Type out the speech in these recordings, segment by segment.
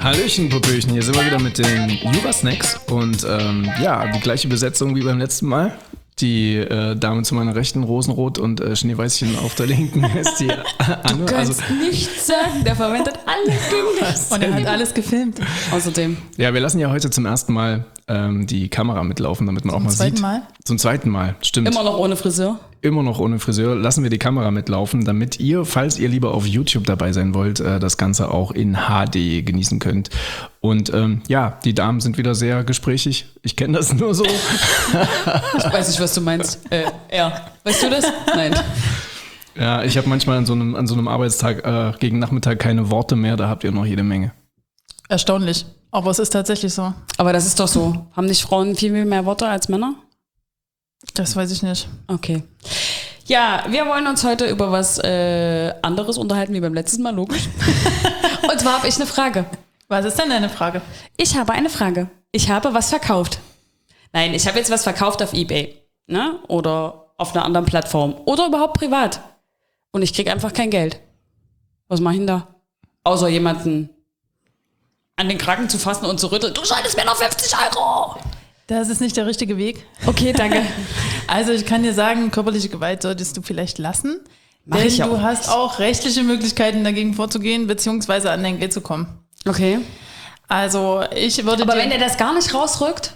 Hallöchen, Popöchen, hier sind wir wieder mit den Jura-Snacks und die gleiche Besetzung wie beim letzten Mal. Die Dame zu meiner Rechten, Rosenrot und Schneeweißchen auf der Linken ist die Anne. Du kannst nichts sagen, der verwendet alles gegen dich. Und er hat alles gefilmt. Außerdem. Ja, wir lassen ja heute zum ersten Mal die Kamera mitlaufen, damit man auch mal sieht. Zum zweiten Mal, stimmt. Immer noch ohne Friseur? Immer noch ohne Friseur. Lassen wir die Kamera mitlaufen, damit ihr, falls ihr lieber auf YouTube dabei sein wollt, das Ganze auch in HD genießen könnt. Und die Damen sind wieder sehr gesprächig. Ich kenne das nur so. Ich weiß nicht, was du meinst. Weißt du das? Nein. Ja, ich habe manchmal an so einem Arbeitstag gegen Nachmittag keine Worte mehr. Da habt ihr noch jede Menge. Erstaunlich. Aber es ist tatsächlich so. Aber das ist doch so. Haben nicht Frauen viel mehr Worte als Männer? Das weiß ich nicht. Okay. Ja, wir wollen uns heute über was anderes unterhalten wie beim letzten Mal, logisch. Und zwar habe ich eine Frage. Was ist denn deine Frage? Ich habe eine Frage. Ich habe was verkauft. Nein, ich habe jetzt was verkauft auf eBay, ne? Oder auf einer anderen Plattform oder überhaupt privat. Und ich kriege einfach kein Geld. Was mache ich denn da? Außer jemanden an den Kragen zu fassen und zu rütteln. Du schuldest mir noch 50 €. Das ist nicht der richtige Weg. Okay, danke. Also ich kann dir sagen, körperliche Gewalt solltest du vielleicht lassen. Denn du hast auch rechtliche Möglichkeiten dagegen vorzugehen, beziehungsweise an dein Geld zu kommen. Okay. Also ich würde Aber wenn der das gar nicht rausrückt?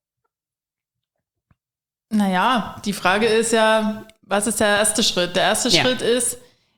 Naja, die Frage ist ja, was ist der erste Schritt? Der erste Schritt ist,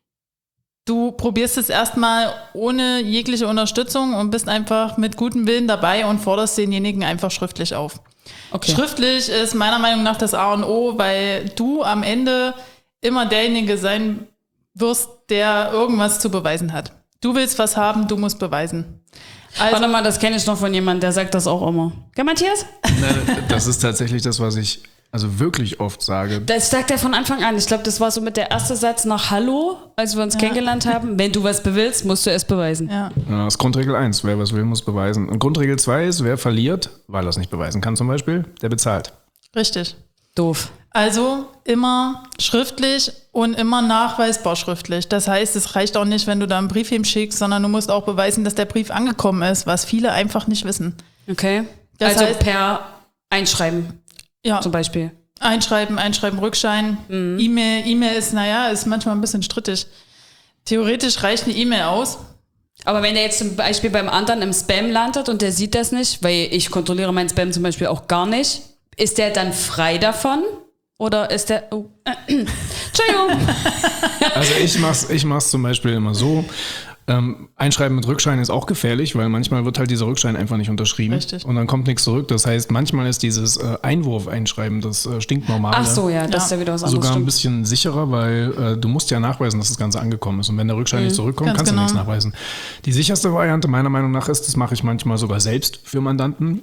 du probierst es erstmal ohne jegliche Unterstützung und bist einfach mit gutem Willen dabei und forderst denjenigen einfach schriftlich auf. Okay. Schriftlich ist meiner Meinung nach das A und O, weil du am Ende immer derjenige sein wirst, der irgendwas zu beweisen hat. Du willst was haben, du musst beweisen. Also, warte mal, das kenne ich noch von jemandem, der sagt das auch immer. Gell, Matthias? Nein, das ist tatsächlich das, was ich wirklich oft sage. Das sagt er von Anfang an. Ich glaube, das war so mit der erste Satz nach Hallo, als wir uns kennengelernt haben. Wenn du was bewillst, musst du es beweisen. Ja, das ist Grundregel 1. Wer was will, muss beweisen. Und Grundregel 2 ist, wer verliert, weil er es nicht beweisen kann zum Beispiel, der bezahlt. Richtig. Doof. Also immer schriftlich und immer nachweisbar schriftlich. Das heißt, es reicht auch nicht, wenn du da einen Brief hinschickst, sondern du musst auch beweisen, dass der Brief angekommen ist, was viele einfach nicht wissen. Okay. Das heißt, per Einschreiben zum Beispiel. Einschreiben, Rückschein. Mhm. E-Mail ist manchmal ein bisschen strittig. Theoretisch reicht eine E-Mail aus. Aber wenn der jetzt zum Beispiel beim anderen im Spam landet und der sieht das nicht, weil ich kontrolliere meinen Spam zum Beispiel auch gar nicht, ist der dann frei davon? Oder ist der... Oh. Entschuldigung. Also ich mach's zum Beispiel immer so. Einschreiben mit Rückschein ist auch gefährlich, weil manchmal wird halt dieser Rückschein einfach nicht unterschrieben. Richtig. Und dann kommt nichts zurück. Das heißt, manchmal ist dieses Einwurf-Einschreiben, das stinknormale, ach so, ja, das ist ja wieder was anderes. Sogar ein bisschen sicherer, weil du musst ja nachweisen, dass das Ganze angekommen ist. Und wenn der Rückschein nicht zurückkommt, kannst du nichts nachweisen. Die sicherste Variante meiner Meinung nach ist, das mache ich manchmal sogar selbst für Mandanten,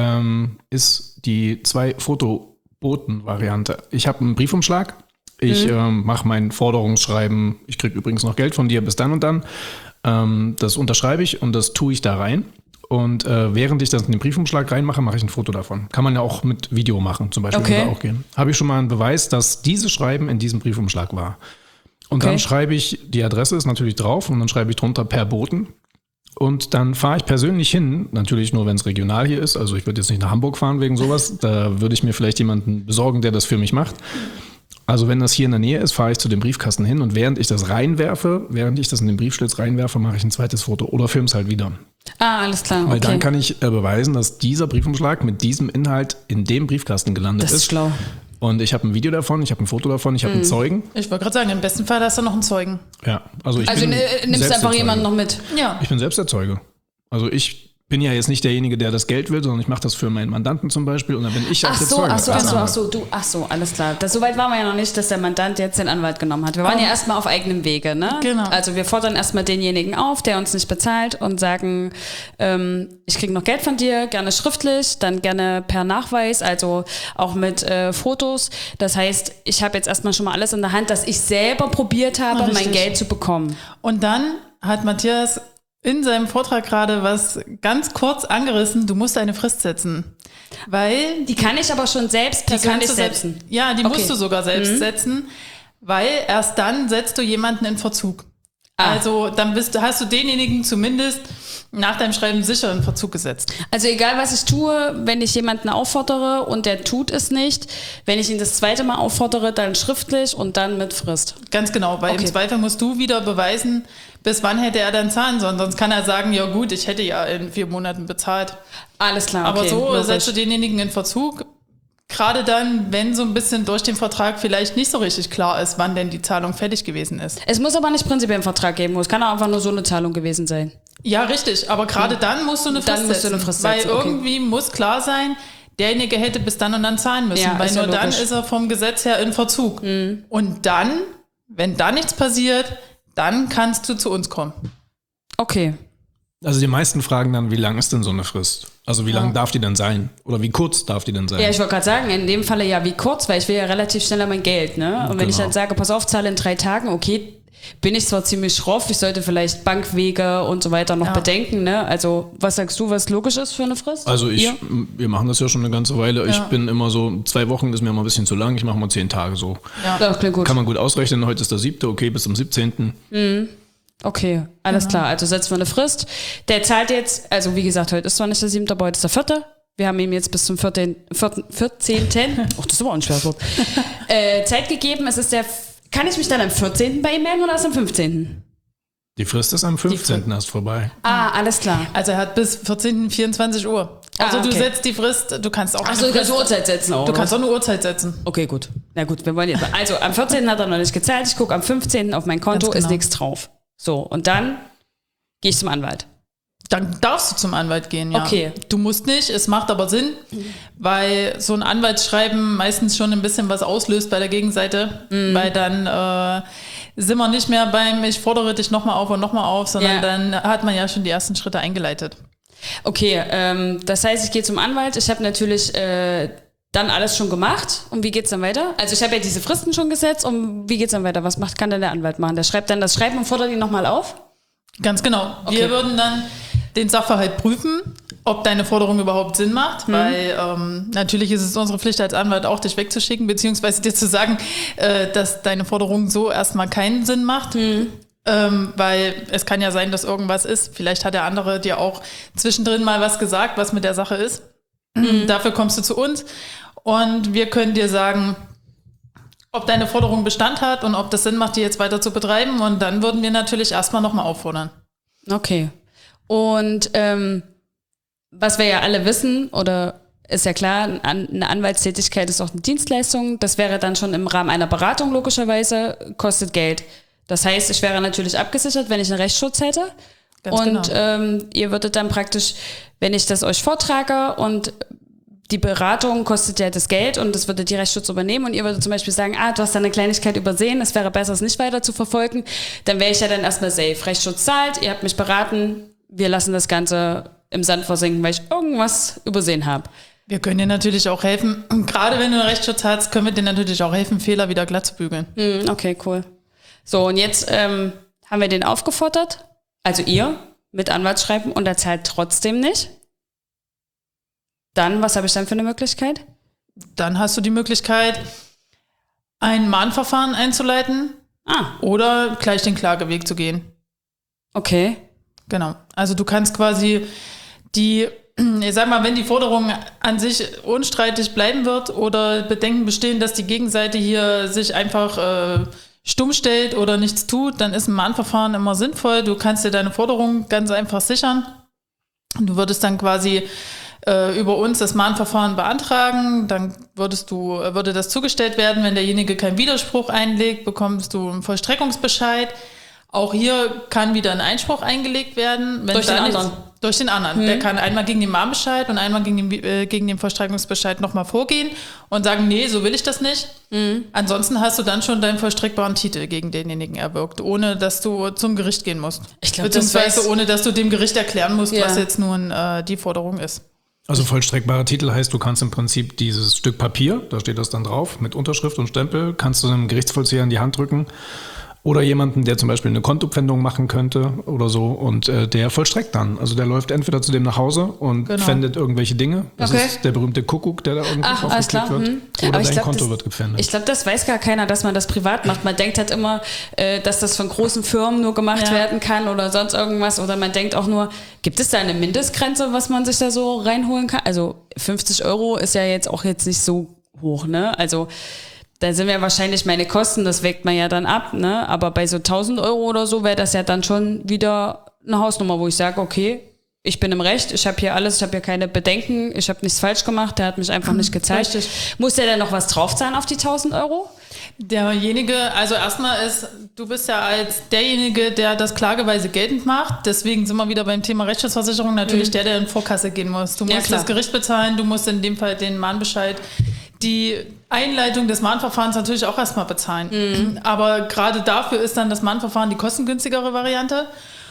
ist die 2-Fotoboten-Variante. Ich habe einen Briefumschlag. Ich mache mein Forderungsschreiben. Ich kriege übrigens noch Geld von dir bis dann und dann. Das unterschreibe ich und das tue ich da rein. Und während ich das in den Briefumschlag reinmache, mache ich ein Foto davon. Kann man ja auch mit Video machen, zum Beispiel. Okay. Würde auch gehen. Habe ich schon mal einen Beweis, dass dieses Schreiben in diesem Briefumschlag war. Und dann schreibe ich, die Adresse ist natürlich drauf und dann schreibe ich drunter per Boten. Und dann fahre ich persönlich hin, natürlich nur, wenn es regional hier ist. Also ich würde jetzt nicht nach Hamburg fahren wegen sowas. Da würde ich mir vielleicht jemanden besorgen, der das für mich macht. Also wenn das hier in der Nähe ist, fahre ich zu dem Briefkasten hin und während ich das in den Briefschlitz reinwerfe, mache ich ein zweites Foto oder filme es halt wieder. Ah, alles klar. Weil dann kann ich beweisen, dass dieser Briefumschlag mit diesem Inhalt in dem Briefkasten gelandet ist. Das ist schlau. Und ich habe ein Video davon, ich habe ein Foto davon, ich habe einen Zeugen. Ich wollte gerade sagen, im besten Fall hast du noch einen Zeugen. Ja, also nimmst einfach jemanden noch mit. Ja. Ich bin selbst der Zeuge. Also ich bin ja jetzt nicht derjenige, der das Geld will, sondern ich mache das für meinen Mandanten zum Beispiel und dann bin ich auch der Zeuge. Ach so, alles klar. Soweit waren wir ja noch nicht, dass der Mandant jetzt den Anwalt genommen hat. Wir waren ja erstmal auf eigenem Wege, ne? Genau. Also wir fordern erstmal denjenigen auf, der uns nicht bezahlt und sagen, ich kriege noch Geld von dir, gerne schriftlich, dann gerne per Nachweis, also auch mit Fotos. Das heißt, ich habe jetzt erstmal schon mal alles in der Hand, dass ich selber probiert habe, mein Geld zu bekommen. Und dann hat Matthias in seinem Vortrag gerade was ganz kurz angerissen, du musst eine Frist setzen. Weil die kann ich aber schon selbst persönlich setzen. Ja, die musst du sogar selbst setzen, weil erst dann setzt du jemanden in Verzug. Also dann hast du denjenigen zumindest nach deinem Schreiben sicher in Verzug gesetzt. Also egal, was ich tue, wenn ich jemanden auffordere und der tut es nicht, wenn ich ihn das zweite Mal auffordere, dann schriftlich und dann mit Frist. Ganz genau, weil im Zweifel musst du wieder beweisen, bis wann hätte er dann zahlen sollen. Sonst kann er sagen, ja gut, ich hätte ja in 4 Monaten bezahlt. Alles klar, Aber okay, so logisch. setzt du denjenigen in Verzug. Gerade dann, wenn so ein bisschen durch den Vertrag vielleicht nicht so richtig klar ist, wann denn die Zahlung fertig gewesen ist. Es muss aber nicht prinzipiell einen Vertrag geben, es kann auch einfach nur so eine Zahlung gewesen sein. Ja, richtig, aber gerade dann musst du eine Frist setzen. Weil irgendwie muss klar sein, derjenige hätte bis dann und dann zahlen müssen, Ja, weil ist ja nur dann logisch. ist er vom Gesetz her in Verzug. Und dann, wenn da nichts passiert, dann kannst du zu uns kommen. Okay. Also die meisten fragen dann, wie lang ist denn so eine Frist? Also wie lang darf die denn sein? Oder wie kurz darf die denn sein? Ja, ich wollte gerade sagen, in dem Falle ja wie kurz, weil ich will ja relativ schneller mein Geld, ne? Und wenn ich dann sage, pass auf, zahle in 3 Tagen, okay, bin ich zwar ziemlich schroff, ich sollte vielleicht Bankwege und so weiter noch bedenken, ne? Also was sagst du, was logisch ist für eine Frist? Also wir machen das ja schon eine ganze Weile. Ich bin immer so, 2 Wochen ist mir immer ein bisschen zu lang, ich mache mal 10 Tage so. Ja. Das klingt gut. Kann man gut ausrechnen, heute ist der 7., okay, bis zum 17. Okay, alles klar. Also setzen wir eine Frist. Der zahlt jetzt, also wie gesagt, heute ist zwar nicht der 7., aber heute ist der 4. Wir haben ihm jetzt bis zum 14. Oh, das ist aber auch ein schweres Wort. Zeit gegeben. Kann ich mich dann am 14. bei ihm melden oder erst am 15.? Die Frist ist am 15. erst vorbei. Ah, alles klar. Also er hat bis 14. 24 Uhr. Also du setzt die Frist, du kannst auch Achso, du kannst Uhrzeit setzen auch. Du kannst auch eine Uhrzeit setzen. Okay, gut. Na gut, wir wollen jetzt. Also am 14. hat er noch nicht gezahlt. Ich gucke am 15. auf mein Konto, Ganz genau. ist nichts drauf. So, und dann gehe ich zum Anwalt. Dann darfst du zum Anwalt gehen, ja. Okay. Du musst nicht, es macht aber Sinn, weil so ein Anwaltsschreiben meistens schon ein bisschen was auslöst bei der Gegenseite, weil dann sind wir nicht mehr beim ich fordere dich nochmal auf und nochmal auf, sondern dann hat man ja schon die ersten Schritte eingeleitet. Okay, das heißt, ich gehe zum Anwalt. Ich habe natürlich dann alles schon gemacht. Und wie geht's dann weiter? Also ich habe ja diese Fristen schon gesetzt. Und wie geht's dann weiter? Was kann denn der Anwalt machen? Der schreibt dann das Schreiben und fordert ihn nochmal auf? Ganz genau. Okay. Wir würden dann den Sachverhalt prüfen, ob deine Forderung überhaupt Sinn macht, weil natürlich ist es unsere Pflicht als Anwalt auch, dich wegzuschicken, beziehungsweise dir zu sagen, dass deine Forderung so erstmal keinen Sinn macht. Weil es kann ja sein, dass irgendwas ist. Vielleicht hat der andere dir auch zwischendrin mal was gesagt, was mit der Sache ist. Dafür kommst du zu uns und wir können dir sagen, ob deine Forderung Bestand hat und ob das Sinn macht, die jetzt weiter zu betreiben. Und dann würden wir natürlich erstmal nochmal auffordern. Okay. Und was wir ja alle wissen, oder ist ja klar, eine Anwaltstätigkeit ist auch eine Dienstleistung. Das wäre dann schon im Rahmen einer Beratung logischerweise, kostet Geld. Das heißt, ich wäre natürlich abgesichert, wenn ich einen Rechtsschutz hätte. Ganz und genau. Ihr würdet dann praktisch, wenn ich das euch vortrage und die Beratung kostet ja das Geld und das würde die Rechtsschutz übernehmen und ihr würdet zum Beispiel sagen, du hast da eine Kleinigkeit übersehen, es wäre besser, es nicht weiter zu verfolgen, dann wäre ich ja dann erstmal safe. Rechtsschutz zahlt, ihr habt mich beraten, wir lassen das Ganze im Sand versinken, weil ich irgendwas übersehen habe. Wir können dir natürlich auch helfen, gerade wenn du einen Rechtsschutz hast, können wir dir natürlich auch helfen, Fehler wieder glatt zu bügeln. Okay, cool. So, und jetzt haben wir den aufgefordert, also ihr mit Anwaltsschreiben und er zahlt trotzdem nicht. Dann, was habe ich dann für eine Möglichkeit? Dann hast du die Möglichkeit, ein Mahnverfahren einzuleiten oder gleich den Klageweg zu gehen. Okay. Genau. Also du kannst quasi ich sag mal, wenn die Forderung an sich unstreitig bleiben wird oder Bedenken bestehen, dass die Gegenseite hier sich einfach stumm stellt oder nichts tut, dann ist ein Mahnverfahren immer sinnvoll. Du kannst dir deine Forderung ganz einfach sichern. Du würdest dann quasi über uns das Mahnverfahren beantragen, dann würde das zugestellt werden. Wenn derjenige keinen Widerspruch einlegt, bekommst du einen Vollstreckungsbescheid. Auch hier kann wieder ein Einspruch eingelegt werden. Durch den anderen? Durch den anderen. Der kann einmal gegen den Mahnbescheid und einmal gegen den Vollstreckungsbescheid nochmal vorgehen und sagen, nee, so will ich das nicht. Ansonsten hast du dann schon deinen vollstreckbaren Titel gegen denjenigen erwirkt, ohne dass du zum Gericht gehen musst. Ich glaub, beziehungsweise ohne dass du dem Gericht erklären musst, was jetzt nun die Forderung ist. Also vollstreckbarer Titel heißt, du kannst im Prinzip dieses Stück Papier, da steht das dann drauf, mit Unterschrift und Stempel, kannst du einem Gerichtsvollzieher in die Hand drücken Oder jemanden, der zum Beispiel eine Kontopfändung machen könnte oder so und der vollstreckt dann. Also der läuft entweder zu dem nach Hause und pfändet irgendwelche Dinge. Das ist der berühmte Kuckuck, der da irgendwo draufgeklickt wird. Oder dein Konto wird gepfändet. Ich glaube, das weiß gar keiner, dass man das privat macht. Man denkt halt immer, dass das von großen Firmen nur gemacht werden kann oder sonst irgendwas. Oder man denkt auch nur, gibt es da eine Mindestgrenze, was man sich da so reinholen kann? Also 50 € ist ja jetzt auch nicht so hoch, ne? Also da sind ja wahrscheinlich meine Kosten, das wägt man ja dann ab, ne? Aber bei so 1.000 € oder so wäre das ja dann schon wieder eine Hausnummer, wo ich sage, okay, ich bin im Recht, ich habe hier alles, ich habe hier keine Bedenken, ich habe nichts falsch gemacht, der hat mich einfach nicht gezeigt. Richtig. Muss der denn noch was draufzahlen auf die 1.000 €? Derjenige, also erstmal du bist ja als derjenige, der das klageweise geltend macht, deswegen sind wir wieder beim Thema Rechtsschutzversicherung, natürlich der in Vorkasse gehen muss. Du musst das Gericht bezahlen, du musst in dem Fall den Mahnbescheid, die Einleitung des Mahnverfahrens natürlich auch erstmal bezahlen. Aber gerade dafür ist dann das Mahnverfahren die kostengünstigere Variante.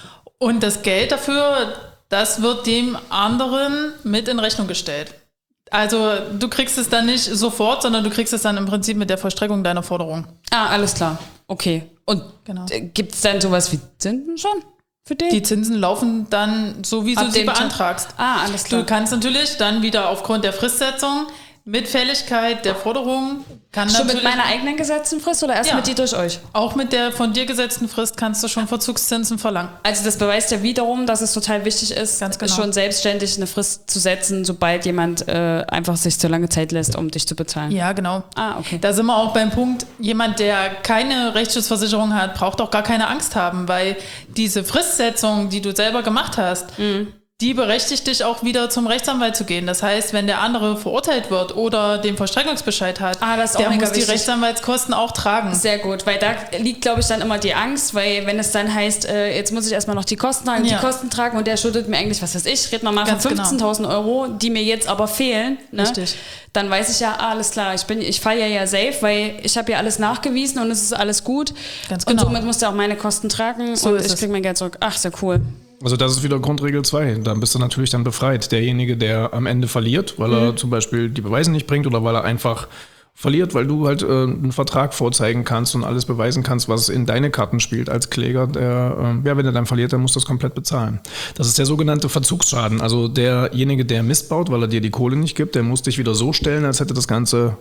Und das Geld dafür, das wird dem anderen mit in Rechnung gestellt. Also du kriegst es dann nicht sofort, sondern du kriegst es dann im Prinzip mit der Vollstreckung deiner Forderung. Ah, alles klar. Okay. Und gibt es dann sowas wie Zinsen schon für den? Die Zinsen laufen dann so, wie du sie beantragst. Alles klar. Du kannst natürlich dann wieder aufgrund der Fristsetzung mit Fälligkeit der Forderung schon mit meiner eigenen gesetzten Frist oder erst mit die durch euch? Auch mit der von dir gesetzten Frist kannst du schon Verzugszinsen verlangen. Also das beweist ja wiederum, dass es total wichtig ist, schon selbstständig eine Frist zu setzen, sobald jemand einfach sich zu lange Zeit lässt, um dich zu bezahlen. Ja, genau. Okay. Da sind wir auch beim Punkt, jemand, der keine Rechtsschutzversicherung hat, braucht auch gar keine Angst haben, weil diese Fristsetzung, die du selber gemacht hast, die berechtigt dich auch wieder zum Rechtsanwalt zu gehen. Das heißt, wenn der andere verurteilt wird oder den Vollstreckungsbescheid hat, der muss die Rechtsanwaltskosten auch tragen. Sehr gut, weil da liegt, glaube ich, dann immer die Angst, weil wenn es dann heißt, jetzt muss ich erstmal noch die Kosten tragen, und der schuldet mir eigentlich, was weiß ich, reden wir mal von 15.000 €, die mir jetzt aber fehlen. Ne? Richtig. Dann weiß ich ja, alles klar, ich falle ja safe, weil ich habe ja alles nachgewiesen und es ist alles gut. Ganz genau. Und somit muss der auch meine Kosten tragen und ich kriege mein Geld zurück. Ach, sehr cool. Also das ist wieder Grundregel 2. Dann bist du natürlich dann befreit. Derjenige, der am Ende verliert, weil er zum Beispiel die Beweise nicht bringt oder weil er einfach verliert, weil du halt einen Vertrag vorzeigen kannst und alles beweisen kannst, was in deine Karten spielt als Kläger. Wenn er dann verliert, dann muss das komplett bezahlen. Das ist der sogenannte Verzugsschaden. Also derjenige, der Mist baut, weil er dir die Kohle nicht gibt, der muss dich wieder so stellen, als hätte das Ganze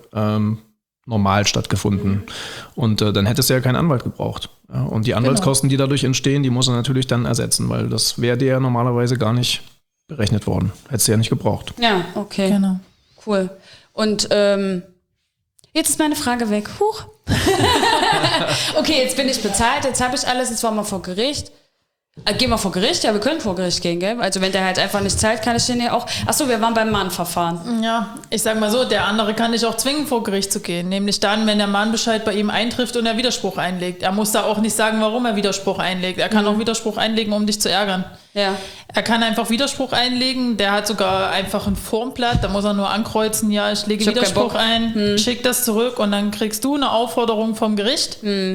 normal stattgefunden. Und dann hättest du ja keinen Anwalt gebraucht. Ja, und die Anwaltskosten, die dadurch entstehen, die muss er natürlich dann ersetzen, weil das wäre dir ja normalerweise gar nicht berechnet worden. Hättest du ja nicht gebraucht. Ja, okay. Genau. Cool. Und jetzt ist meine Frage weg. Huch. Okay, jetzt bin ich bezahlt, jetzt habe ich alles, jetzt waren wir vor Gericht. Gehen wir vor Gericht? Ja, wir können vor Gericht gehen, gell? Also wenn der halt einfach nicht zahlt, kann ich den ja auch... Achso, wir waren beim Mahnverfahren. Ja, ich sag mal so, der andere kann dich auch zwingen, vor Gericht zu gehen. Nämlich dann, wenn der Mahnbescheid bei ihm eintrifft und er Widerspruch einlegt. Er muss da auch nicht sagen, warum er Widerspruch einlegt. Er kann auch Widerspruch einlegen, um dich zu ärgern. Ja. Er kann einfach Widerspruch einlegen. Der hat sogar einfach ein Formblatt. Da muss er nur ankreuzen, ja, ich lege Widerspruch ein, schick das zurück und dann kriegst du eine Aufforderung vom Gericht.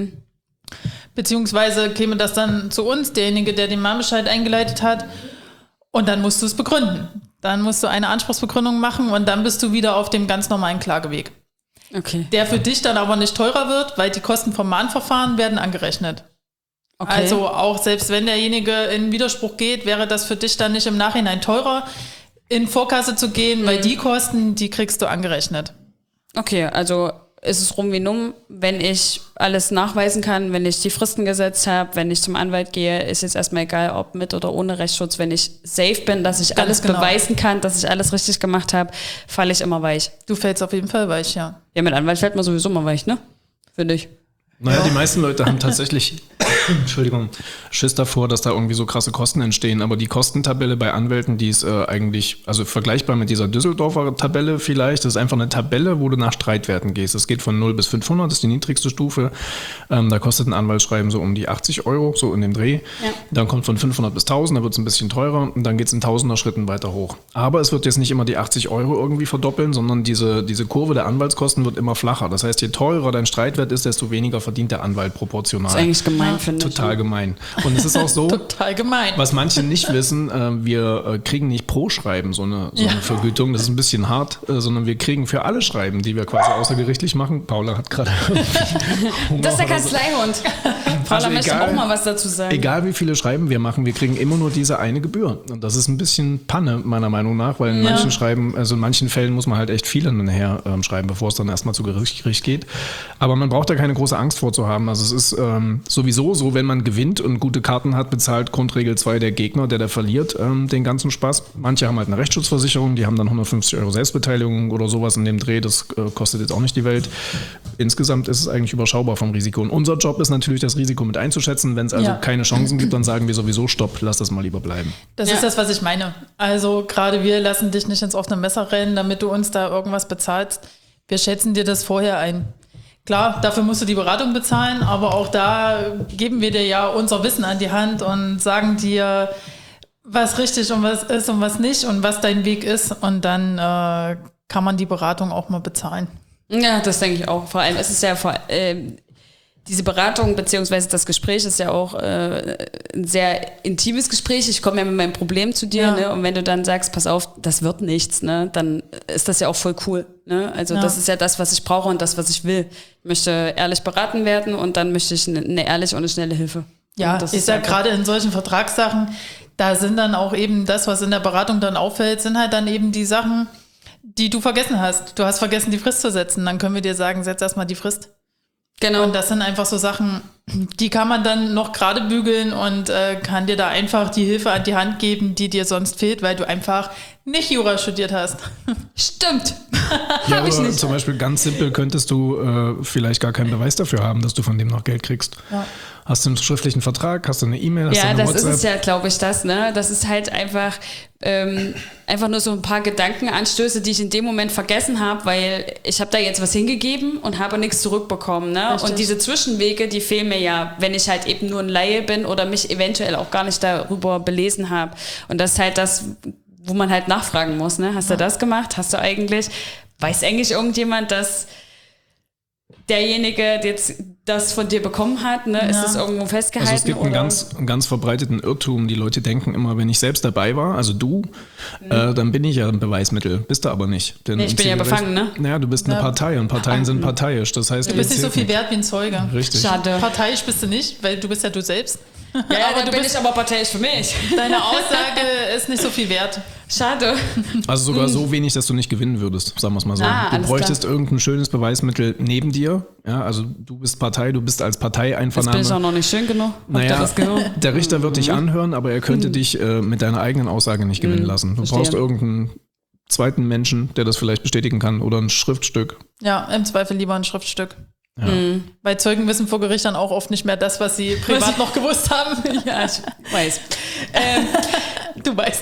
Beziehungsweise käme das dann zu uns, derjenige, der den Mahnbescheid eingeleitet hat. Und dann musst du es begründen. Dann musst du eine Anspruchsbegründung machen und dann bist du wieder auf dem ganz normalen Klageweg. Okay. Der für dich dann aber nicht teurer wird, weil die Kosten vom Mahnverfahren werden angerechnet. Okay. Also auch selbst wenn derjenige in Widerspruch geht, wäre das für dich dann nicht im Nachhinein teurer, in Vorkasse zu gehen, weil die Kosten, die kriegst du angerechnet. Okay, also ist es rum wie numm, wenn ich alles nachweisen kann, wenn ich die Fristen gesetzt habe, wenn ich zum Anwalt gehe, ist jetzt erstmal egal, ob mit oder ohne Rechtsschutz. Wenn ich safe bin, dass ich alles beweisen kann, dass ich alles richtig gemacht habe, falle ich immer weich. Du fällst auf jeden Fall weich, ja. Ja, mit Anwalt fällt man sowieso immer weich, ne? Finde ich. Naja, die meisten Leute haben tatsächlich Schiss davor, dass da irgendwie so krasse Kosten entstehen. Aber die Kostentabelle bei Anwälten, die ist eigentlich, also vergleichbar mit dieser Düsseldorfer Tabelle vielleicht. Das ist einfach eine Tabelle, wo du nach Streitwerten gehst. Das geht von 0 bis 500, das ist die niedrigste Stufe. Da kostet ein Anwaltsschreiben so um die 80 €, so in dem Dreh. Ja. Dann kommt von 500 bis 1000, da wird es ein bisschen teurer. Und dann geht es in Tausender Schritten weiter hoch. Aber es wird jetzt nicht immer die 80 € irgendwie verdoppeln, sondern diese Kurve der Anwaltskosten wird immer flacher. Das heißt, je teurer dein Streitwert ist, desto weniger verdient der Anwalt proportional. Das ist eigentlich gemein, finde ich. Total gemein. Und es ist auch so, total gemein. Was manche nicht wissen, wir kriegen nicht pro Schreiben so eine Vergütung, das ist ein bisschen hart, sondern wir kriegen für alle Schreiben, die wir quasi außergerichtlich machen. Paula hat gerade Das ist der Kanzleihund. Paula möchte auch mal was dazu sagen. Egal wie viele Schreiben wir machen, wir kriegen immer nur diese eine Gebühr. Und das ist ein bisschen Panne, meiner Meinung nach, weil in manchen Schreiben, also in manchen Fällen muss man halt echt viele nachher schreiben, bevor es dann erstmal zu Gericht geht. Aber man braucht da keine große Angst vor zu haben. Also es ist sowieso so, wenn man gewinnt und gute Karten hat, bezahlt Grundregel 2 der Gegner, der verliert den ganzen Spaß. Manche haben halt eine Rechtsschutzversicherung, die haben dann 150 € Selbstbeteiligung oder sowas in dem Dreh. Das kostet jetzt auch nicht die Welt. Insgesamt ist es eigentlich überschaubar vom Risiko. Und unser Job ist natürlich, das Risiko mit einzuschätzen. Wenn es also keine Chancen gibt, dann sagen wir sowieso Stopp, lass das mal lieber bleiben. Das ist das, was ich meine. Also gerade wir lassen dich nicht ins offene Messer rennen, damit du uns da irgendwas bezahlst. Wir schätzen dir das vorher ein. Klar, dafür musst du die Beratung bezahlen, aber auch da geben wir dir ja unser Wissen an die Hand und sagen dir, was richtig und was ist und was nicht und was dein Weg ist. Und dann kann man die Beratung auch mal bezahlen. Ja, das denke ich auch. Vor allem ist es ja diese Beratung beziehungsweise das Gespräch ist ja auch ein sehr intimes Gespräch. Ich komme ja mit meinem Problem zu dir, ne? Und wenn du dann sagst, pass auf, das wird nichts, ne? Dann ist das ja auch voll cool. Ne? Also das ist ja das, was ich brauche und das, was ich will. Ich möchte ehrlich beraten werden und dann möchte ich eine ehrliche und eine schnelle Hilfe. Ja, das ist ja gerade in solchen Vertragssachen, da sind dann auch eben das, was in der Beratung dann auffällt, sind halt dann eben die Sachen, die du vergessen hast. Du hast vergessen, die Frist zu setzen. Dann können wir dir sagen, setz erstmal die Frist. Genau. Und das sind einfach so Sachen, die kann man dann noch gerade bügeln und kann dir da einfach die Hilfe an die Hand geben, die dir sonst fehlt, weil du einfach nicht Jura studiert hast. Stimmt. Ja, aber zum Beispiel ganz simpel könntest du vielleicht gar keinen Beweis dafür haben, dass du von dem noch Geld kriegst. Ja. Hast du einen schriftlichen Vertrag? Hast du eine E-Mail? Hast du eine WhatsApp? Ja, das ist es ja, glaube ich, ne? Das ist halt einfach nur so ein paar Gedankenanstöße, die ich in dem Moment vergessen habe, weil ich habe da jetzt was hingegeben und habe nichts zurückbekommen. Ne? Richtig. Und diese Zwischenwege, die fehlen mir ja, wenn ich halt eben nur ein Laie bin oder mich eventuell auch gar nicht darüber belesen habe. Und das ist halt das, wo man halt nachfragen muss. Ne? Hast du das gemacht? Hast du eigentlich, weiß eigentlich irgendjemand, dass derjenige jetzt das von dir bekommen hat, ne? Ist das irgendwo festgehalten? Also es gibt einen ganz verbreiteten Irrtum. Die Leute denken immer, wenn ich selbst dabei war, also du, dann bin ich ja ein Beweismittel. Bist du aber nicht. Denn ich bin ja befangen, ne? Naja, du bist eine Partei und Parteien sind parteiisch. Das heißt, du bist nicht so viel wert wie ein Zeuge. Richtig. Schade. Parteiisch bist du nicht, weil du bist ja du selbst. Ja, aber bin ich aber parteiisch für mich. Deine Aussage ist nicht so viel wert. Schade. Also sogar so wenig, dass du nicht gewinnen würdest, sagen wir es mal so. Du bräuchtest irgendein schönes Beweismittel neben dir. Ja, also du bist Partei, du bist als Parteieinvernahme. Das bin ich auch noch nicht schön genug. Naja, der Richter wird dich anhören, aber er könnte dich mit deiner eigenen Aussage nicht gewinnen lassen. Du brauchst irgendeinen zweiten Menschen, der das vielleicht bestätigen kann oder ein Schriftstück. Ja, im Zweifel lieber ein Schriftstück. Ja. Weil Zeugen wissen vor Gericht dann auch oft nicht mehr das, was sie privat noch gewusst haben. Ja, ich weiß. Du weißt.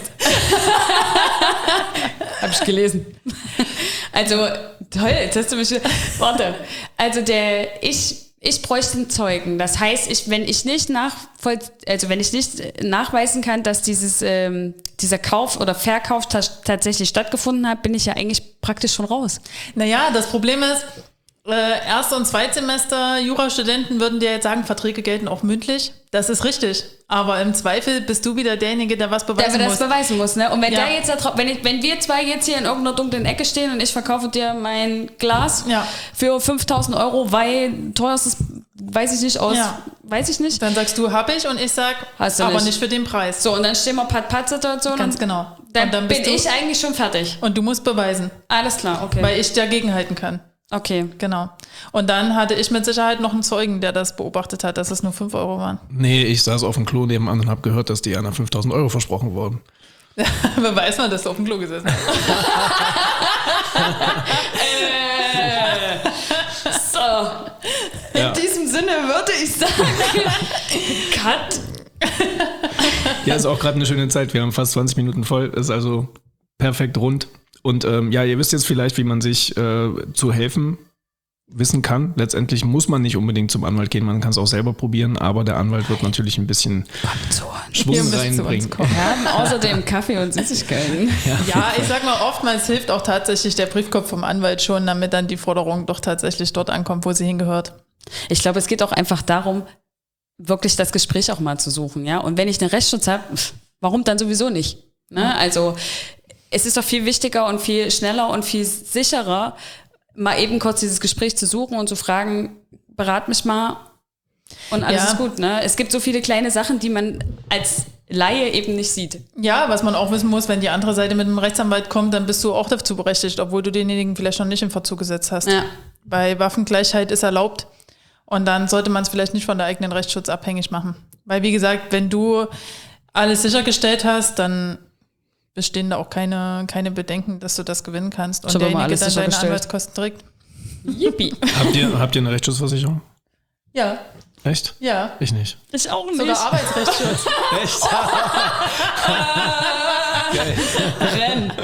Habe ich gelesen. Also, toll, jetzt hast du mich... Warte. Also, ich bräuchte einen Zeugen. Das heißt, wenn ich nicht nachweisen kann, dass dieser Kauf oder Verkauf tatsächlich stattgefunden hat, bin ich ja eigentlich praktisch schon raus. Naja, das Problem ist, Erst- und Zweitsemester Jurastudenten würden dir jetzt sagen, Verträge gelten auch mündlich. Das ist richtig. Aber im Zweifel bist du wieder derjenige, der was beweisen muss. Der das beweisen muss, ne? Und wenn der jetzt wenn wir zwei jetzt hier in irgendeiner dunklen Ecke stehen und ich verkaufe dir mein Glas für 5.000 €, weil teuerstes, weiß ich nicht, weiß ich nicht. Dann sagst du, hab ich, und ich sag, aber nicht für den Preis. So, und dann stehen wir Pat-Pat-Situation. Ganz genau. Dann bin ich eigentlich schon fertig. Und du musst beweisen. Alles klar, okay. Weil ich dagegenhalten kann. Okay. Genau. Und dann hatte ich mit Sicherheit noch einen Zeugen, der das beobachtet hat, dass es nur 5 € waren. Nee, ich saß auf dem Klo nebenan und habe gehört, dass die einer 5.000 € versprochen wurden. Wer weiß man, dass du auf dem Klo gesessen hast? So. In diesem Sinne würde ich sagen, Cut. Ja, ist auch gerade eine schöne Zeit. Wir haben fast 20 Minuten voll. Ist also perfekt rund. Und ihr wisst jetzt vielleicht, wie man sich zu helfen wissen kann. Letztendlich muss man nicht unbedingt zum Anwalt gehen, man kann es auch selber probieren, aber der Anwalt wird natürlich ein bisschen Schwung reinbringen. Wir haben außerdem Kaffee und Süßigkeiten. Ja, ich sag mal, oftmals hilft auch tatsächlich der Briefkopf vom Anwalt schon, damit dann die Forderung doch tatsächlich dort ankommt, wo sie hingehört. Ich glaube, es geht auch einfach darum, wirklich das Gespräch auch mal zu suchen. Ja? Und wenn ich einen Rechtsschutz habe, warum dann sowieso nicht? Ne? Also es ist doch viel wichtiger und viel schneller und viel sicherer, mal eben kurz dieses Gespräch zu suchen und zu fragen, berat mich mal, Und alles ist gut, ne? Es gibt so viele kleine Sachen, die man als Laie eben nicht sieht. Ja, was man auch wissen muss, wenn die andere Seite mit einem Rechtsanwalt kommt, dann bist du auch dazu berechtigt, obwohl du denjenigen vielleicht noch nicht in Verzug gesetzt hast. Ja. Weil Waffengleichheit ist erlaubt und dann sollte man es vielleicht nicht von der eigenen Rechtsschutz abhängig machen. Weil wie gesagt, wenn du alles sichergestellt hast, dann bestehen da auch keine Bedenken, dass du das gewinnen kannst und derjenige dann deine Anwaltskosten trägt. Yippie. Habt ihr eine Rechtsschutzversicherung? Ja. Echt? Ja. Ich nicht. Ich auch nicht. Sogar Arbeitsrechtsschutz. Echt? Geil. Renn.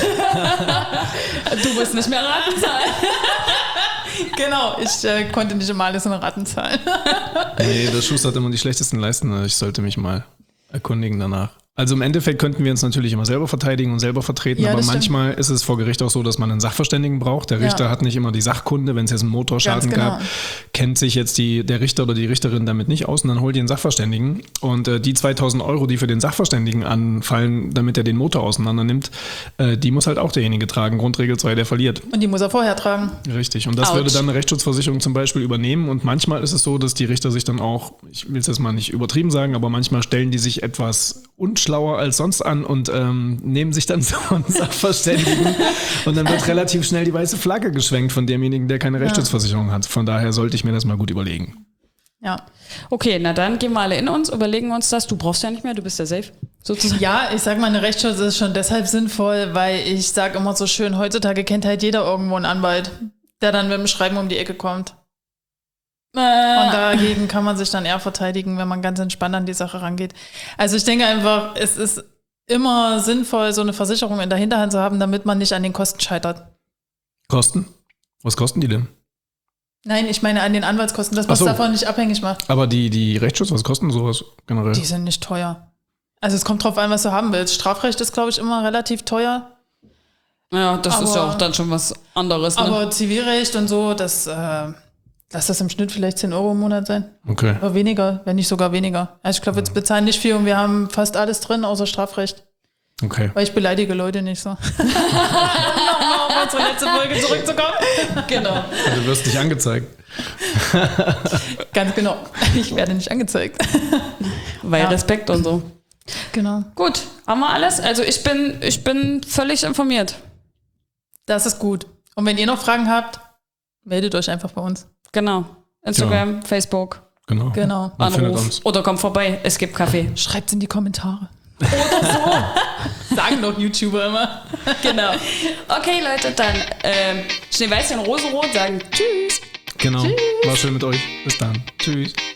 Du musst nicht mehr Raten zahlen. Genau, ich konnte nicht immer alles in Raten zahlen. Nee, der Schuster hat immer die schlechtesten Leisten. Ich sollte mich mal erkundigen danach. Also im Endeffekt könnten wir uns natürlich immer selber verteidigen und selber vertreten, aber manchmal ist es vor Gericht auch so, dass man einen Sachverständigen braucht. Der Richter hat nicht immer die Sachkunde, wenn es jetzt einen Motorschaden gab, kennt sich jetzt der Richter oder die Richterin damit nicht aus und dann holt ihr einen Sachverständigen und die 2.000 Euro, die für den Sachverständigen anfallen, damit er den Motor auseinander nimmt, die muss halt auch derjenige tragen. Grundregel 2, der verliert. Und die muss er vorher tragen. Richtig. Und das würde dann eine Rechtsschutzversicherung zum Beispiel übernehmen und manchmal ist es so, dass die Richter sich dann auch, ich will es jetzt mal nicht übertrieben sagen, aber manchmal stellen die sich etwas unschlauer als sonst an und nehmen sich dann so einen Sachverständigen und dann wird relativ schnell die weiße Flagge geschwenkt von demjenigen, der keine Rechtsschutzversicherung hat. Von daher sollte ich mir das mal gut überlegen. Ja. Okay, na dann gehen wir alle in uns, überlegen uns das. Du brauchst ja nicht mehr, du bist ja safe, sozusagen. Ja, ich sag mal, eine Rechtsschutz ist schon deshalb sinnvoll, weil ich sag immer so schön, heutzutage kennt halt jeder irgendwo einen Anwalt, der dann mit dem Schreiben um die Ecke kommt. Und dagegen kann man sich dann eher verteidigen, wenn man ganz entspannt an die Sache rangeht. Also ich denke einfach, es ist immer sinnvoll, so eine Versicherung in der Hinterhand zu haben, damit man nicht an den Kosten scheitert. Kosten? Was kosten die denn? Nein, ich meine an den Anwaltskosten, dass man es davon nicht abhängig macht. Aber die Rechtsschutz, was kosten sowas generell? Die sind nicht teuer. Also es kommt drauf an, was du haben willst. Strafrecht ist, glaube ich, immer relativ teuer. Ja, das ist ja auch dann schon was anderes. Ne? Aber Zivilrecht und so, lass das im Schnitt vielleicht 10 Euro im Monat sein. Okay. Aber weniger, wenn nicht sogar weniger. Also ich glaube, wir bezahlen nicht viel und wir haben fast alles drin, außer Strafrecht. Okay. Weil ich beleidige Leute nicht so. Nochmal auf unsere letzte Folge zurückzukommen. Genau. Du wirst nicht angezeigt. Ganz genau. Ich werde nicht angezeigt. Weil Respekt und so. Genau. Gut, haben wir alles? Also ich bin völlig informiert. Das ist gut. Und wenn ihr noch Fragen habt, meldet euch einfach bei uns. Genau. Instagram, Facebook. Genau. Anruf. Oder kommt vorbei, es gibt Kaffee. Schreibt's in die Kommentare. Oder so. Sagen doch YouTuber immer. Genau. Okay, Leute, dann Schneeweißchen Rosenrot sagen Tschüss. Genau. Tschüss. War schön mit euch. Bis dann. Tschüss.